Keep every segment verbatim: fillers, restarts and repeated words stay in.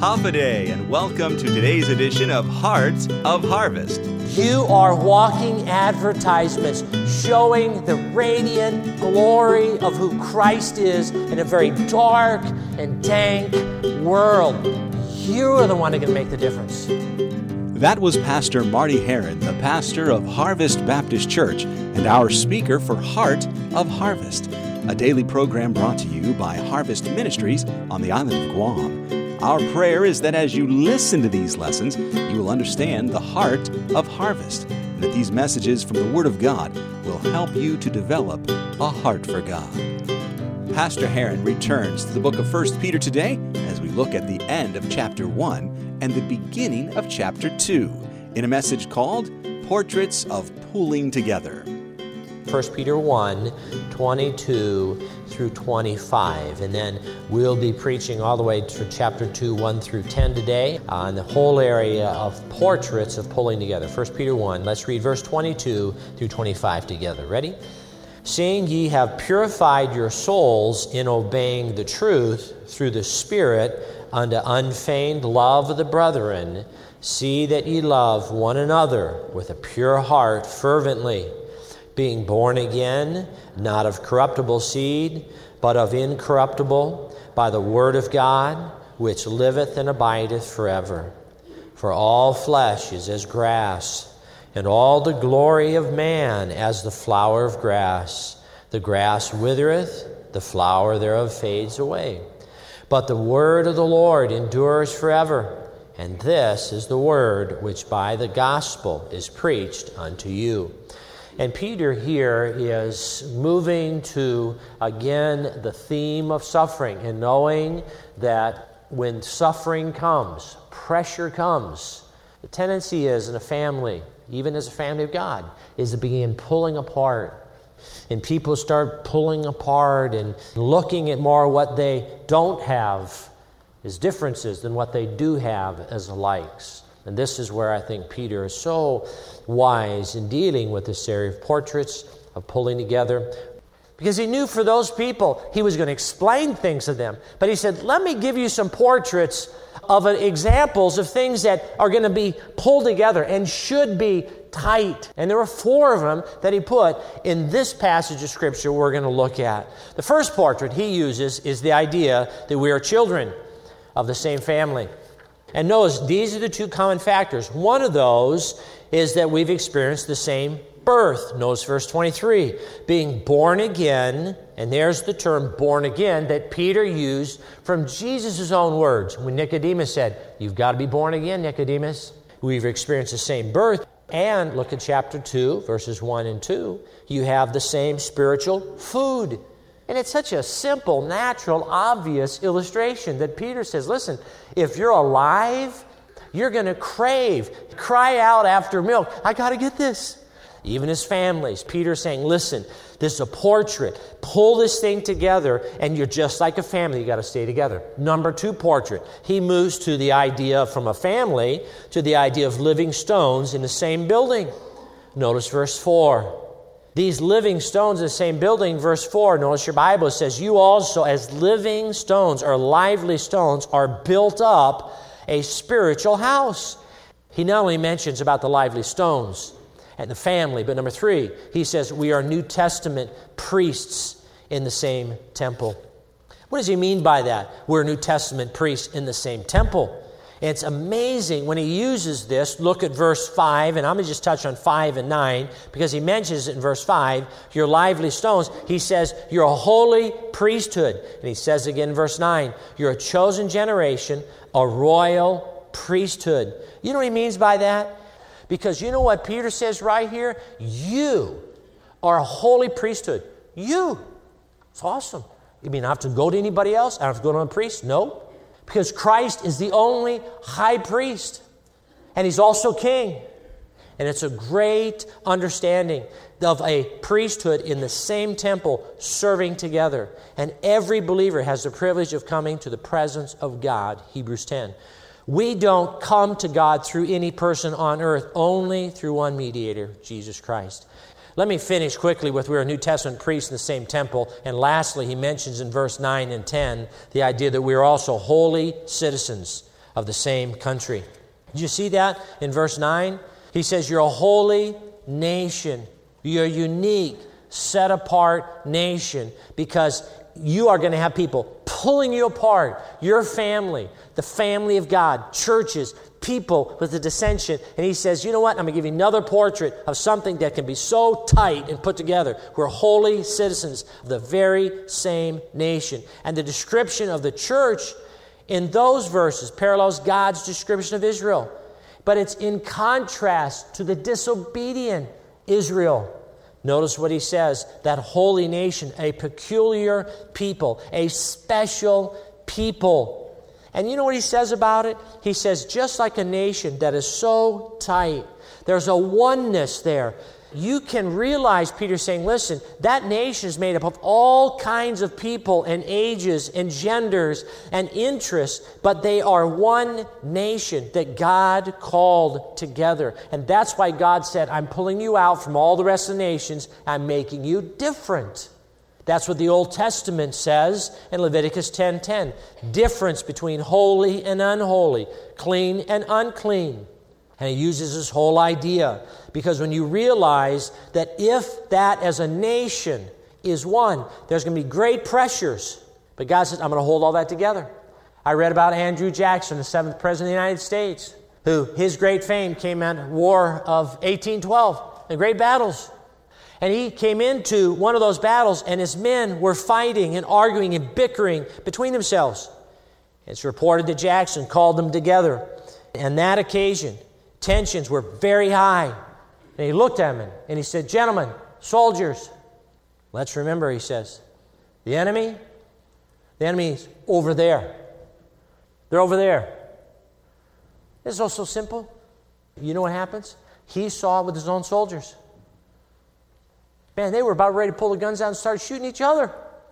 Hafaday, and welcome to today's edition of Heart of Harvest. You are walking advertisements showing the radiant glory of who Christ is in a very dark and dank world. You are the one who can make the difference. That was Pastor Marty Heron, the pastor of Harvest Baptist Church and our speaker for Heart of Harvest, a daily program brought to you by Harvest Ministries on the island of Guam. Our prayer is that as you listen to these lessons, you will understand the heart of harvest, and that these messages from the Word of God will help you to develop a heart for God. Pastor Heron returns to the book of First Peter today as we look at the end of chapter one and the beginning of chapter two in a message called Portraits of Pulling Together. First Peter one, twenty-two through twenty-five. And then we'll be preaching all the way to chapter two, one through ten today on the whole area of portraits of pulling together. First Peter one, let's read verse twenty-two through twenty-five together. Ready? Seeing ye have purified your souls in obeying the truth through the Spirit unto unfeigned love of the brethren, see that ye love one another with a pure heart fervently, being born again, not of corruptible seed, but of incorruptible, by the word of God, which liveth and abideth forever. For all flesh is as grass, and all the glory of man as the flower of grass. The grass withereth, the flower thereof fades away. But the word of the Lord endures forever. And this is the word which by the gospel is preached unto you. And Peter here is moving to, again, the theme of suffering and knowing that when suffering comes, pressure comes, the tendency is in a family, even as a family of God, is to begin pulling apart. And people start pulling apart and looking at more what they don't have as differences than what they do have as likes. And this is where I think Peter is so wise in dealing with this area of portraits, of pulling together. Because he knew for those people, he was going to explain things to them. But he said, let me give you some portraits of examples of things that are going to be pulled together and should be tight. And there were four of them that he put in this passage of Scripture we're going to look at. The first portrait he uses is the idea that we are children of the same family. And notice, these are the two common factors. One of those is that we've experienced the same birth. Notice verse twenty-three, being born again, and there's the term born again that Peter used from Jesus' own words. When Nicodemus said, you've got to be born again, Nicodemus. We've experienced the same birth. And look at chapter two, verses one and two. You have the same spiritual food. And it's such a simple, natural, obvious illustration that Peter says, listen, if you're alive, you're going to crave, cry out after milk. I got to get this. Even his families, Peter's saying, listen, this is a portrait. Pull this thing together, and you're just like a family. You got to stay together. Number two portrait. He moves to the idea from a family to the idea of living stones in the same building. Notice verse four. These living stones in the same building, verse four, notice your Bible says, you also as living stones or lively stones are built up a spiritual house. He not only mentions about the lively stones and the family, but number three, he says we are New Testament priests in the same temple. What does he mean by that? We're New Testament priests in the same temple. And it's amazing when he uses this. Look at verse five, and I'm going to just touch on five and nine because he mentions it in verse five, you're lively stones. He says you're a holy priesthood. And he says again in verse nine, you're a chosen generation, a royal priesthood. You know what he means by that? Because you know what Peter says right here? You are a holy priesthood. You. It's awesome. You mean I have to go to anybody else? I don't have to go to a priest? No. Because Christ is the only high priest. And he's also king. And it's a great understanding of a priesthood in the same temple serving together. And every believer has the privilege of coming to the presence of God, Hebrews ten. We don't come to God through any person on earth, only through one mediator, Jesus Christ. Let me finish quickly with we're a New Testament priest in the same temple. And lastly, he mentions in verse nine and ten the idea that we are also holy citizens of the same country. Did you see that in verse nine? He says, you're a holy nation. You're a unique, set apart nation because you are going to have people pulling you apart. Your family, the family of God, churches, people with the dissension. And he says, you know what? I'm going to give you another portrait of something that can be so tight and put together. We're holy citizens of the very same nation. And the description of the church in those verses parallels God's description of Israel. But it's in contrast to the disobedient Israel. Notice what he says, that holy nation, a peculiar people, a special people. And you know what he says about it? He says, just like a nation that is so tight, there's a oneness there. You can realize, Peter's saying, listen, that nation is made up of all kinds of people and ages and genders and interests, but they are one nation that God called together. And that's why God said, I'm pulling you out from all the rest of the nations. I'm making you different. That's what the Old Testament says in Leviticus ten ten. Difference between holy and unholy, clean and unclean. And he uses this whole idea because when you realize that if that as a nation is one, there's going to be great pressures. But God says, I'm going to hold all that together. I read about Andrew Jackson, the seventh President of the United States, who his great fame came out of War of eighteen twelve, the great battles. And he came into one of those battles, and his men were fighting and arguing and bickering between themselves. It's reported that Jackson called them together. And that occasion, tensions were very high. And he looked at them and he said, gentlemen, soldiers, let's remember, he says, the enemy, the enemy's over there. They're over there. This is all so simple. You know what happens? He saw it with his own soldiers. Man, they were about ready to pull the guns out and start shooting each other.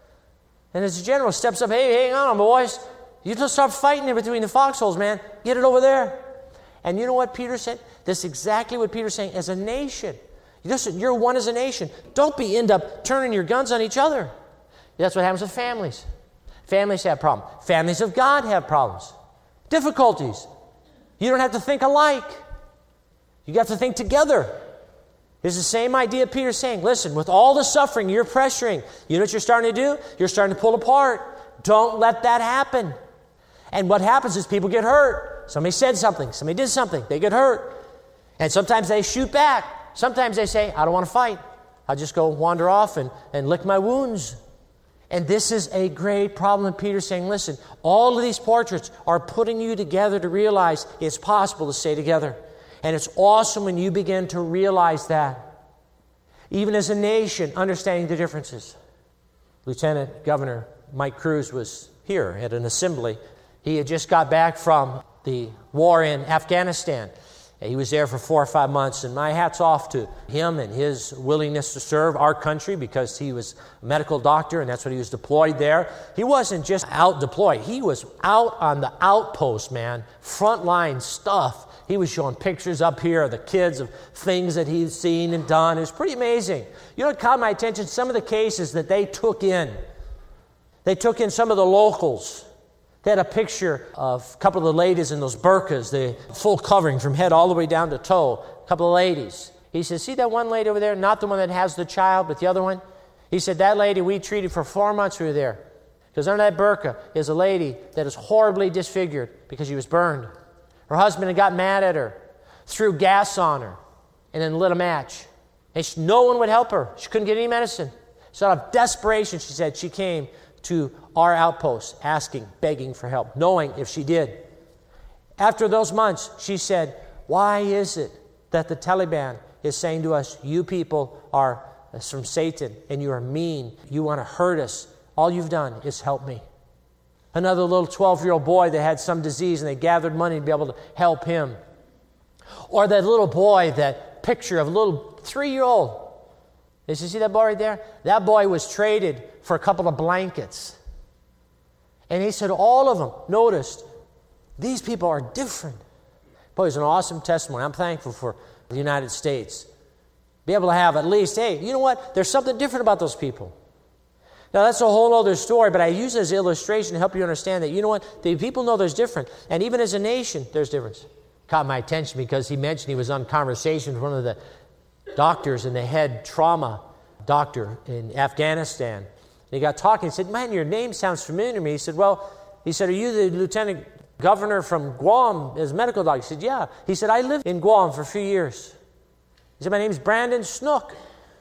And as the general steps up, hey, hang on, boys. You just start fighting in between the foxholes, man. Get it over there. And you know what Peter said? This is exactly what Peter's saying. As a nation, listen, you're one as a nation. Don't be end up turning your guns on each other. That's what happens with families. Families have problems. Families of God have problems. Difficulties. You don't have to think alike. You got to think together. It's the same idea Peter's saying. Listen, with all the suffering you're pressuring, you know what you're starting to do? You're starting to pull apart. Don't let that happen. And what happens is people get hurt. Somebody said something. Somebody did something. They get hurt. And sometimes they shoot back. Sometimes they say, I don't want to fight. I'll just go wander off and, and lick my wounds. And this is a great problem. And Peter's saying, listen, all of these portraits are putting you together to realize it's possible to stay together. And it's awesome when you begin to realize that. Even as a nation, understanding the differences. Lieutenant Governor Mike Cruz was here at an assembly. He had just got back from the war in Afghanistan. He was there for four or five months, and my hat's off to him and his willingness to serve our country because he was a medical doctor, and that's what he was deployed there. He wasn't just out deployed. He was out on the outpost, man, frontline stuff. He was showing pictures up here of the kids of things that he'd seen and done. It was pretty amazing. You know what caught my attention? Some of the cases that they took in. They took in some of the locals. They had a picture of a couple of the ladies in those burqas, the full covering from head all the way down to toe. A couple of ladies. He said, see that one lady over there? Not the one that has the child, but the other one? He said, that lady we treated for four months we were there. Because under that burqa is a lady that is horribly disfigured because she was burned. Her husband had got mad at her, threw gas on her, and then lit a match. And she, no one would help her. She couldn't get any medicine. So out of desperation, she said, she came to our outpost asking, begging for help, knowing if she did. After those months, she said, why is it that the Taliban is saying to us, you people are from Satan and you are mean, you want to hurt us. All you've done is help me. Another little twelve-year-old boy that had some disease and they gathered money to be able to help him. Or that little boy, that picture of a little three-year-old. Did you see that boy right there? That boy was traded for a couple of blankets. And he said all of them noticed, these people are different. Boy, it's an awesome testimony. I'm thankful for the United States. Be able to have at least, hey, you know what? There's something different about those people. Now, that's a whole other story, but I use it as an illustration to help you understand that, you know what, the people know there's different. And even as a nation, there's difference. Caught my attention because he mentioned he was on conversation with one of the doctors and the head trauma doctor in Afghanistan. And he got talking. He said, man, your name sounds familiar to me. He said, well, he said, are you the lieutenant governor from Guam as medical doctor? He said, yeah. He said, I lived in Guam for a few years. He said, my name's Brandon Snook.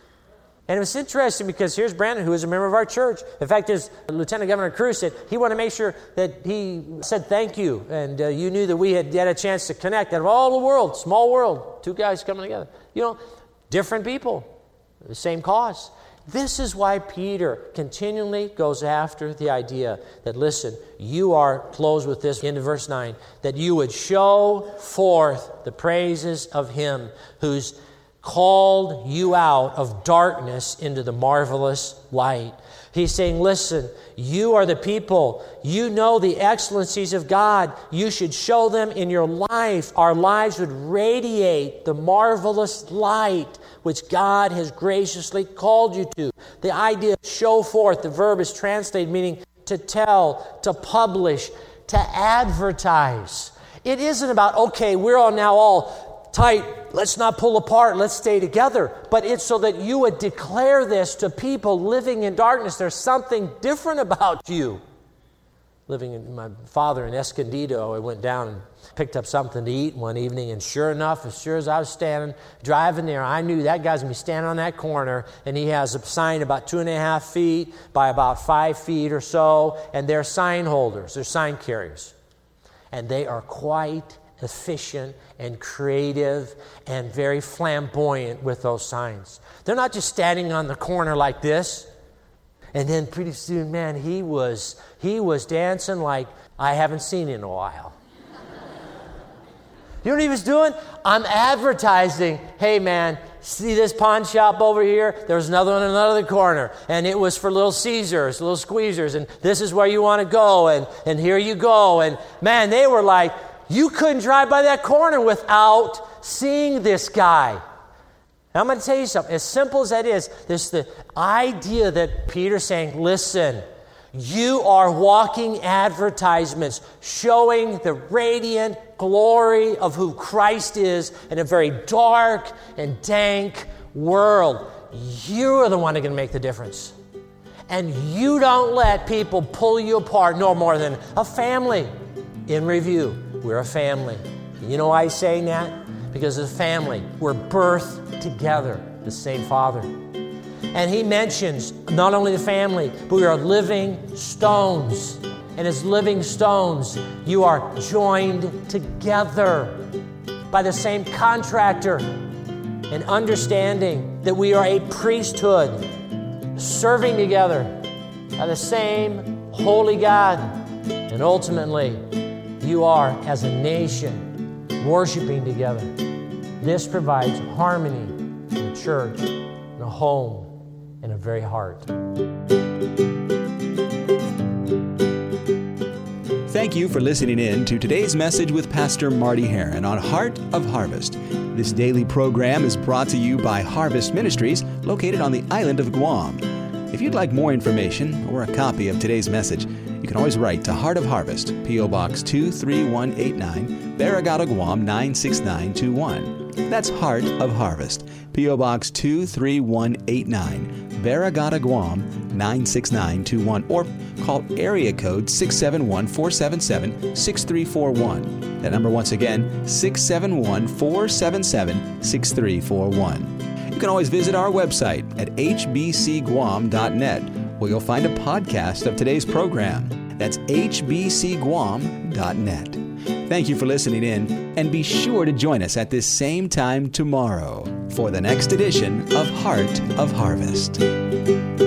And it was interesting because here's Brandon, who is a member of our church. In fact, his Lieutenant Governor Cruz said he wanted to make sure that he said thank you. And uh, you knew that we had had a chance to connect out of all the world, small world, two guys coming together. You know, different people, the same cause. This is why Peter continually goes after the idea that, listen, you are, close with this into verse nine, that you would show forth the praises of him who's called you out of darkness into the marvelous light. He's saying, listen, you are the people. You know the excellencies of God. You should show them in your life. Our lives would radiate the marvelous light which God has graciously called you to. The idea of show forth, the verb is translated meaning to tell, to publish, to advertise. It isn't about, okay, we're all now all tight, let's not pull apart, let's stay together. But it's so that you would declare this to people living in darkness. There's something different about you. Living in my father in Escondido, I went down and picked up something to eat one evening, and sure enough, as sure as I was standing, driving there, I knew that guy's going to be standing on that corner, and he has a sign about two and a half feet by about five feet or so, and they're sign holders, they're sign carriers. And they are quite efficient and creative and very flamboyant with those signs. They're not just standing on the corner like this. And then pretty soon, man, he was he was dancing like I haven't seen in a while. You know what he was doing? I'm advertising, hey man, see this pawn shop over here? There's another one in another corner. And it was for Little Caesars, Little Squeezers, and this is where you want to go, and, and here you go. And man, they were like, you couldn't drive by that corner without seeing this guy. Now, I'm going to tell you something. As simple as that is, there's the idea that Peter's saying, listen, you are walking advertisements showing the radiant glory of who Christ is in a very dark and dank world. You are the one who's going to make the difference. And you don't let people pull you apart no more than a family. In review, we're a family. You know why he's saying that? Because as a family, we're birthed together, the same Father. And he mentions not only the family, but we are living stones. And as living stones, you are joined together by the same contractor, and understanding that we are a priesthood, serving together by the same holy God. And ultimately, you are, as a nation, worshiping together. This provides harmony in a church, in a home, in a very heart. Thank you for listening in to today's message with Pastor Marty Heron on Heart of Harvest. This daily program is brought to you by Harvest Ministries, located on the island of Guam. If you'd like more information or a copy of today's message, you can always write to Heart of Harvest, P O Box two three one eight nine, Barragata, Guam nine six nine two one. That's Heart of Harvest, P O Box two three one eight nine, Barragata, Guam nine six nine two one, or call area code six seven one, four seven seven, six three four one. That number once again, six seven one, four seven seven, six three four one. You can always visit our website at h b c guam dot net, where you'll find a podcast of today's program. That's h b c guam dot net. Thank you for listening in, and be sure to join us at this same time tomorrow for the next edition of Heart of Harvest.